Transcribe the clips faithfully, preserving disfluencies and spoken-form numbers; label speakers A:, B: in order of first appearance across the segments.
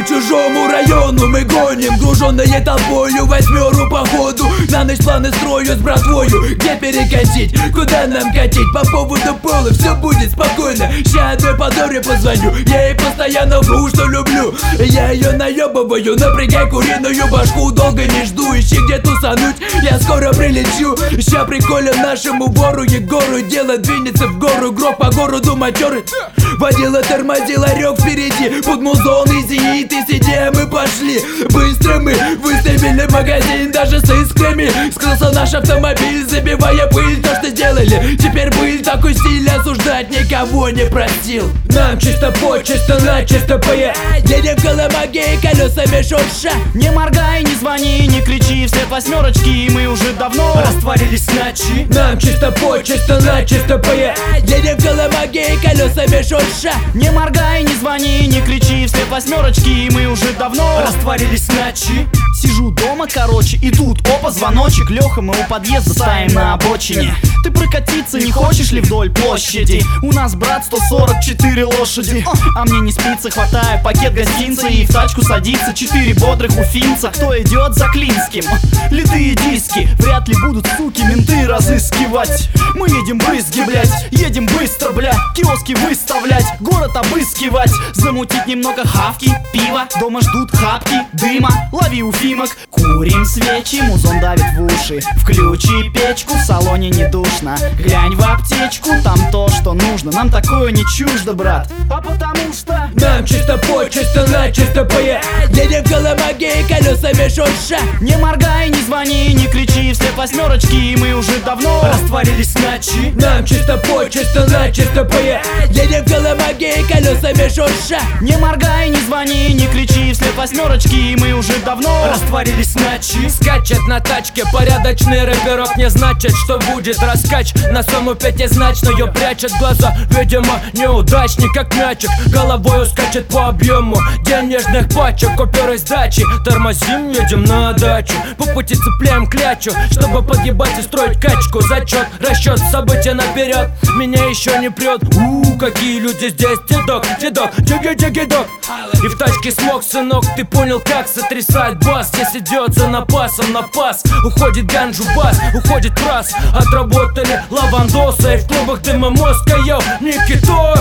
A: По чужому району мы гоним, груженные толпою восьмеру походу. На ночь планы строю с братвою, где перекатить, куда нам катить. По поводу пола все будет спокойно. Ща одной подоре позвоню, я ей постоянно вру, что люблю. Я ее наебываю, напрягай куриную башку. Долго не жду, ищи где тусануть, я скоро прилечу. Ща приколем нашему вору Егору, дело двинется в гору. Гроб по городу матерый, водила тормозил, орёк впереди. Под музон и зенит, и сиди, а мы пошли. Быстро мы выставили магазин, даже с искрами. Скрылся наш автомобиль, забивая пыль. То, что сделали, теперь быль. Такой стиль осуждать никого не просил. Нам чисто по, чисто на, чисто по. Едем в Коломаге, колесами шурша.
B: Не моргай, не звони, не кричи, вслед восьмерочки, мы уже давно растворились в ночи.
A: Нам чисто по, чисто на, чисто по. Едем в Коломаге, колесами шурша.
B: Не моргай, не звони, не кричи, вслед восьмерочки, мы уже давно растворились в ночи. Сижу дома, короче, и тут, опа, звоночек. Леха, мы у подъезда стоим на обочине. Ты прокатиться не хочешь ли вдоль площади? У нас, брат, сто сорок четыре лошади. А мне не спится, хватаю пакет гостинца и в тачку садится четыре бодрых уфимца. Кто идет за Клинским? Литые диски, вряд ли будут, суки, менты разыскивать. Мы едем брызги, блять, едем быстро, бля. Киоски выставлять, город обыскивать. Замутить немного хавки, пива. Дома ждут хапки, дыма, лови уфимок. Курим свечи, музон давит в уши. Включи печку, в салоне не душно. Глянь в аптечку, там то, что нужно. Нам такое не чуждо, брат, а потому что
A: нам чисто по, чисто на, чисто по. Едем в Коломаге, колесами шурша.
B: Не моргай, не звони, не кричи, вслед восьмерочки, мы уже давно растворились в ночи.
A: Нам чисто по, чисто на, чисто по. Едем в Коломаге, колесами шурша.
B: Не моргай, не звони, не кричи, вслед восьмерочки, мы уже давно растворились в ночи.
A: Скачет на тачке порядочный рэперок, не значит, что будет раскач. На сумму пятизначную прячет глаза, видимо, неудачник, как мячик. Головой скачет по объему денежных пачек. Купюры сдачи, тормозим, едем на дачу. По пути цепляем клячу, чтобы подъебать и строить качку. Зачет, расчет, события наперед, меня еще не прет. Ууу, какие люди здесь, дедок, дедок, джиги-джиги-док. И в тачке смог, сынок, ты понял, как сотрясать бас. Здесь идет за напасом на пас. Уходит ганжу бас, уходит прас. Отработали лавандоса, и в клубах дыма мозга, йоу, Никитос.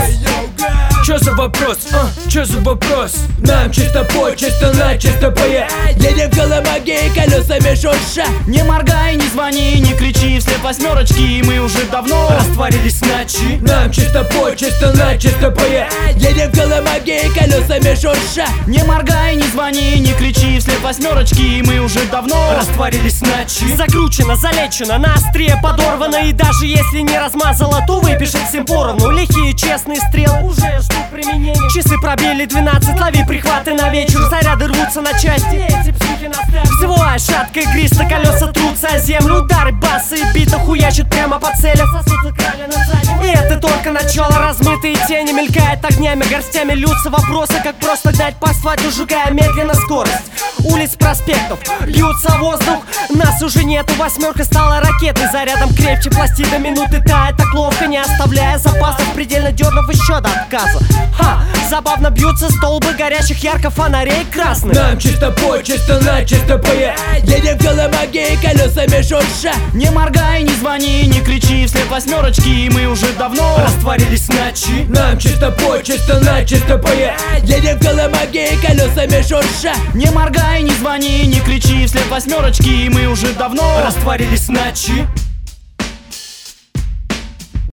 A: Чё за вопрос, а? Чё за вопрос? Нам чисто по, чисто на, чисто по. Едем в Коломаге, колесами шурша.
B: Не моргай, не звони, не кричи, вслед восьмерочки, мы уже давно растворились в ночи.
A: Нам чисто по, чисто на, чисто по. Едем в Коломаге, колесами шурша.
B: Не моргай, не звони, не кричи, вслед восьмерочки, мы уже давно растворились в ночи.
C: Закручено, залечено, на острие подорвано. И даже если не размазала, то выпишет всем поровну. Лихие честные стрелы уже ждут применения. Часы пробили двенадцать, лови прихваты на вечер. Заряды рвутся на части, эти психи настряли. Всевая шатка игриста, колеса трутся о землю. Удары, басы и бита хуячат прямо по цели. Сосутся крали на заднем. И это только начало, размытые тени мелькают огнями, горстями льются вопросы, как просто дать по асфальту, сжигая медленно скорость. Улиц, проспектов, бьются воздух, нас уже нету, восьмерка стала ракетой. Зарядом крепче, пластина минуты тает так ловко, не оставляя запасов, предельно дернув еще до отказа. Ха, забавно бьются столбы горящих ярко фонарей красных.
A: Нам чисто по, чисто на, чисто по. Едем в Коломаге, колесами шурша.
B: Не моргай, не звони, не кричи, вслед восьмерочки, мы уже давно растворились в ночи.
A: Нам чисто по, чисто на, чисто по. Едем в Коломаге, колесами шурша.
B: Не моргай, не звони, не кричи, вслед восьмерочки, мы уже давно растворились в ночи.